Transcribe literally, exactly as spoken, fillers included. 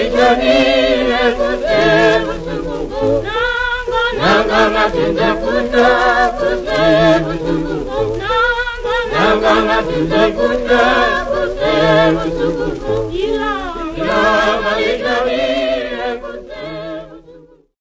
ikanile kusema sungungu nanga matunda kuta kusema sungungu nanga matunda kuta kusema sungungu ila ila ikanile